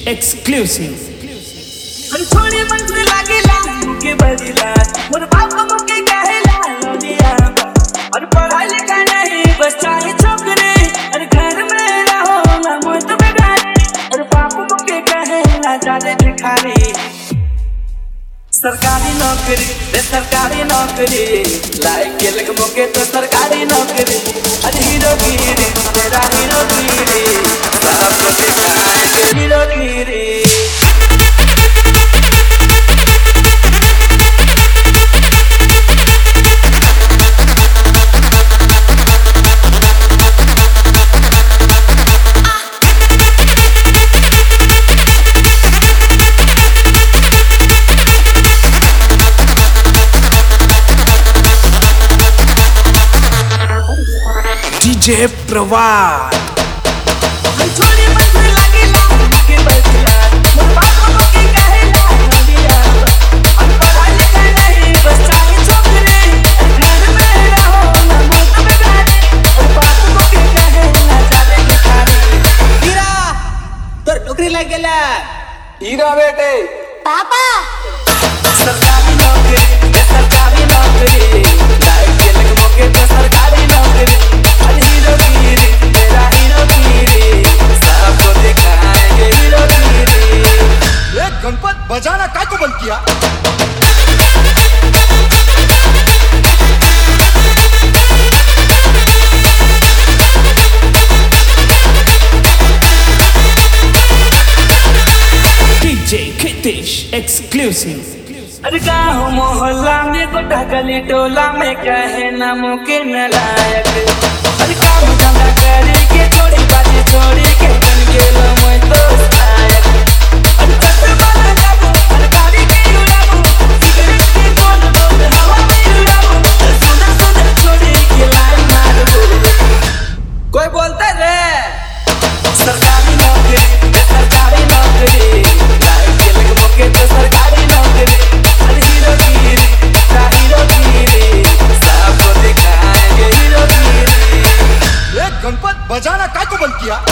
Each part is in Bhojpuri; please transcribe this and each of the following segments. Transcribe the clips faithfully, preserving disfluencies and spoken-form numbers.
exclusive. छोड़ी मन से लागेला के बदिला मोर बाप मुके कहेला लोनिया और पढ़ाई लिखाई नहीं बस चाहे छोकरे और घर में रहो ना मत बिगाड़ी और बाप मुके कहेला जाने भिखारी सरकारी नौकरी रे सरकारी नौकरी लाइक के लग मुके तो सरकारी नौकरी अरे हीरोगिरी तेरा हीरोगिरी सब को दिखाए हीरोगिरी। डीजे प्रवाद छोड़ी मन से लागेला के बदिला मोर बाप मुके कहेला लोनिया और पढ़ाई लिखाई नहीं बस चाहे छोकरे घर में रहो ना मत बिगाड़ी और बाप मुके कहेला जाने भिखारी। हीरा तोर नौकरी लग गेला हीरा बेटे पापा सरकारी नौकरी रे सरकारी नौकरी लाइक के लग मुके तो सरकारी नौकरी अरे हीरोगिरी तेरा हीरोगिरी सबको दिखाएंगे हीरोगिरी। ये गणपत बजाना काय को बंद किया? DJ Khitesh exclusive. अरे गाँव मोहल्ला में गोटा गली टोला में कहे ना मुके नलायक अरे काम धंधा करे के छोड़ी बाजी छोड़ी के बन गेलो मैं दोस्त लायक अरे चश्मा लगाबो अरे गाड़ी के उड़ाबो सिगरेट के गोल गोल हवा में उड़ाबो अरे सुंदर सुंदर छोड़ी के लाइन मारबो। कोई बोलता रे सरकारी नौकरी रे सरकारी नौकरी लाइक के लग मुके तो सरकारी नौकरी अरे हीरोगिरी तेरा हीरोगिरी सबको दिखाएंगे हीरोगिरी। ये गणपत बजाना काय को बंद किया?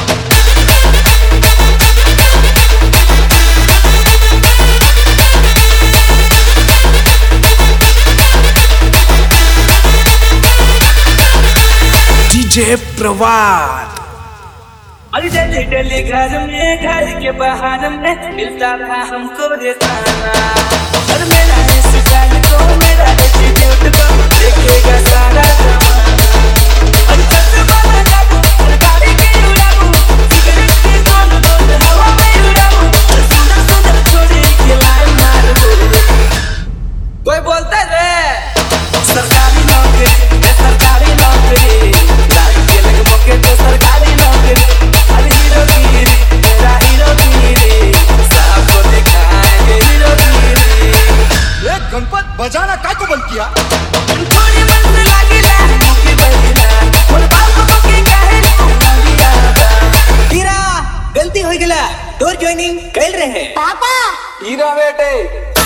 डीजे प्रवाद अरे डेली डेली घर में घर के बाहर में मिलता था हमको रे खाना और मेरा इस जान को मेरा एटीट्यूड को देखेगा सारा जमाना और चश्मा लगाबो और गाड़ी के उड़ाबो सिगरेट के गोल गोल हवा में उड़ाबो और सुंदर सुंदर छोड़ी के लाइन मारबो। कोई बोलता रे सरकारी नौकरी रे सरकारी नौकरी लाइक के लग मुके तो सरकारी नौकरी अरे हीरोगिरी तेरा हीरोगिरी सबको दिखाएंगे हीरोगिरी। ये गणपत बजाना काय को बंद किया? छोड़ी मन से लागेला मुके बदिला मोर बाप मुके कहेला लोनिया। हीरा गलती हो गेला तोर ज्वाइनिंग कैल रहे पापा हीरा बेटे